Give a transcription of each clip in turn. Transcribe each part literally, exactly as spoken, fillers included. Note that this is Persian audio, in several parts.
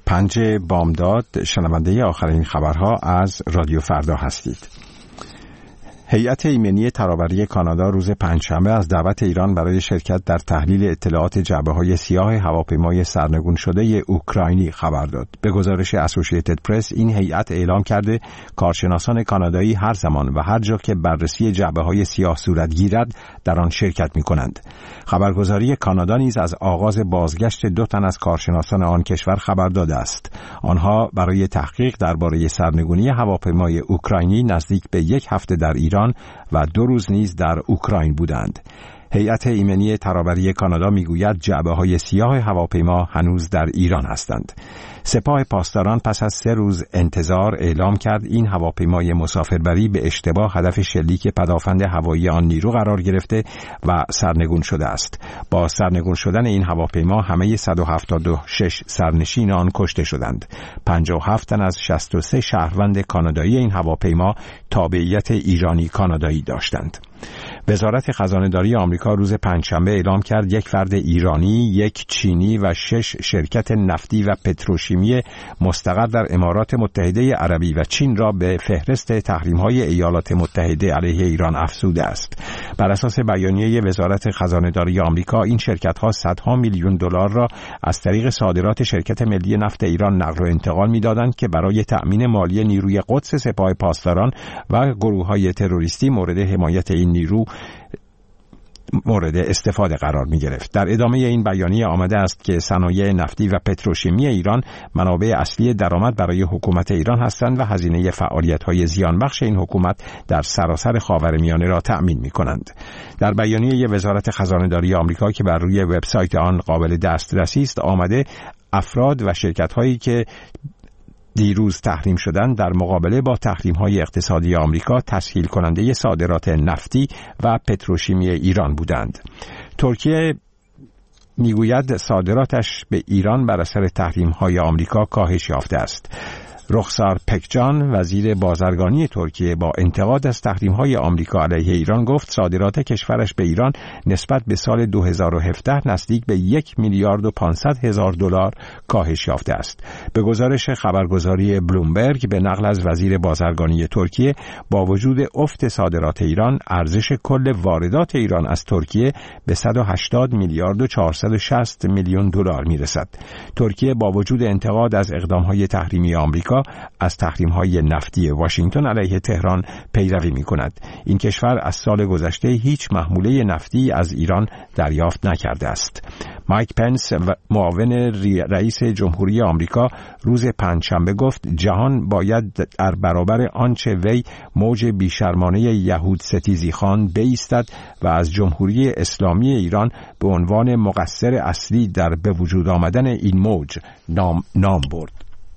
پنج بامداد، شنونده آخرین خبرها از رادیو فردا هستید. هیئت ایمنی ترابری کانادا روز پنجشنبه از دعوت ایران برای شرکت در تحلیل اطلاعات جعبه‌های سیاه هواپیمای سرنگون شده اوکراینی خبر داد. به گزارش اسوسییتد پرس، این هیئت اعلام کرده کارشناسان کانادایی هر زمان و هر جا که بررسی جعبه‌های سیاه صورت گیرد در آن شرکت می‌کنند. خبرگزاری کانادا نیز از آغاز بازگشت دو تن از کارشناسان آن کشور خبر داده است. آنها برای تحقیق درباره سرنگونی هواپیمای اوکراینی نزدیک به یک هفته در ایران و دو روز نیز در اوکراین بودند. هیئت ایمنی ترابری کانادا میگوید جعبه‌های سیاه هواپیما هنوز در ایران هستند. سپاه پاسداران پس از سه روز انتظار اعلام کرد این هواپیمای مسافربری به اشتباه هدف شلیک پدافند هوایی آن نیرو قرار گرفته و سرنگون شده است. با سرنگون شدن این هواپیما همه صد و هفتاد و شش سرنشین آن کشته شدند. پنجاه و هفت تن از شصت و سه شهروند کانادایی این هواپیما تابعیت ایرانی کانادایی داشتند. وزارت خزانه‌داری آمریکا روز پنجشنبه اعلام کرد یک فرد ایرانی، یک چینی و شش شرکت نفتی و پتروشیمی مستقر در امارات متحده عربی و چین را به فهرست تحریم‌های ایالات متحده علیه ایران افزوده است. بر اساس بیانیه وزارت خزانه‌داری آمریکا، این شرکت‌ها صدها میلیون دلار را از طریق صادرات شرکت ملی نفت ایران نقل و انتقال می‌دادند که برای تأمین مالی نیروی قدس سپاه پاسداران و گروه‌های تروریستی مورد حمایت این نیرو مورد استفاده قرار می گرفت. در ادامه این بیانیه آمده است که صنایع نفتی و پتروشیمی ایران منابع اصلی درآمد برای حکومت ایران هستند و هزینه فعالیت‌های زیانبخش این حکومت در سراسر خاورمیانه را تأمین می کنند. در بیانیه وزارت خزانه‌داری آمریکا که بر روی وبسایت آن قابل دسترسی است آمده افراد و شرکت‌هایی که دیروز تحریم شدن در مقابله با تحریم‌های اقتصادی آمریکا تسهیل کننده صادرات نفتی و پتروشیمی ایران بودند. ترکیه میگوید صادراتش به ایران بر اثر تحریم‌های آمریکا کاهش یافته است. رخسار پکجان وزیر بازرگانی ترکیه با انتقاد از تحریم‌های آمریکا علیه ایران گفت صادرات کشورش به ایران نسبت به سال دو هزار و هفده نزدیک به یک میلیارد و پانصد هزار دلار کاهش یافته است. به گزارش خبرگزاری بلومبرگ به نقل از وزیر بازرگانی ترکیه، با وجود افت صادرات ایران، ارزش کل واردات ایران از ترکیه به صد و هشتاد میلیارد و چهارصد و شصت میلیون دلار میرسد. ترکیه با وجود انتقاد از اقدام‌های تحریمی آمریکا از تحریم‌های نفتی واشنگتن علیه تهران پیروی می‌کند. این کشور از سال گذشته هیچ محموله نفتی از ایران دریافت نکرده است. مایک پنس معاون رئیس جمهوری آمریکا روز پنجشنبه گفت جهان باید در برابر آنچه وی موج بیشرمانه یهود ستیزی خوان بایستد و از جمهوری اسلامی ایران به عنوان مقصر اصلی در به وجود آمدن این موج نام, نام برد.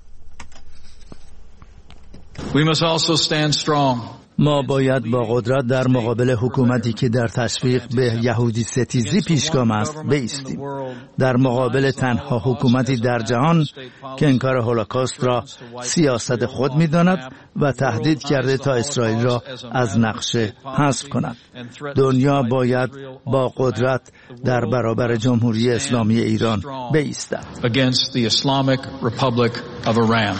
We must also stand strong. ما باید با قدرت در مقابل حکومتی که در تشویق به یهودی ستیزی پیشگام است بایستیم. در مقابل تنها حکومتی در جهان که انکار هولوکاست را سیاست خود می‌داند و تهدید کرده تا اسرائیل را از نقشه حذف کند. دنیا باید با قدرت در برابر جمهوری اسلامی ایران بایستد. Against the Islamic Republic of Iran.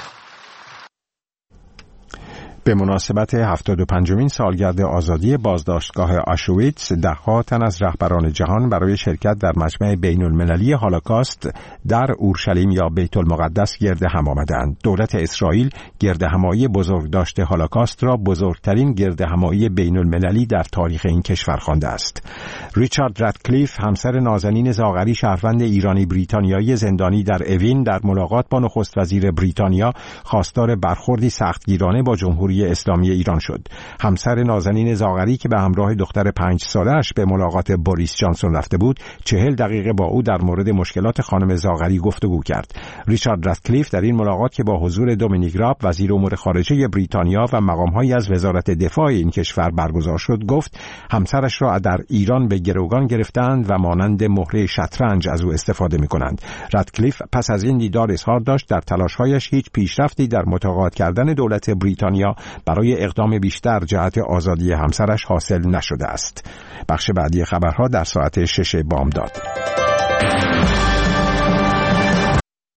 به مناسبت هفتاد و پنجمین سالگرد آزادی بازداشتگاه آشویتس، ده‌ها تن از رهبران جهان برای شرکت در مجمع بین المللی هولوکاست در اورشلیم یا بیت المقدس گرد هم آمدند. دولت اسرائیل گرد همایی بزرگداشت هولوکاست را بزرگترین گرد همایی بین المللی در تاریخ این کشور خوانده است. ریچارد رادکلیف، همسر نازنین زاغری شهروند ایرانی بریتانیایی زندانی در اوین، در ملاقات با نخست وزیر بریتانیا خواستار برخوردی سختگیرانه با جمهوری اسلامی ایران شد. همسر نازنین زاغری که به همراه دختر پنج سالش به ملاقات بوریس جانسون رفته بود، چهل دقیقه با او در مورد مشکلات خانم زاغری گفتگو کرد. ریچارد رادکلیف در این ملاقات که با حضور دومینیک راب وزیر امور خارجه بریتانیا و مقام‌هایی از وزارت دفاع این کشور برگزار شد، گفت همسرش را در ایران به گروگان گرفتند و مانند مهره شطرنج از او استفاده می‌کنند. رادکلیف پس از این دیدار اظهار داشت در تلاش‌هایش هیچ پیشرفتی در متقاعد کردن دولت بریتانیا برای اقدام بیشتر جهت آزادی همسرش حاصل نشده است. بخش بعدی خبرها در ساعت شش بامداد.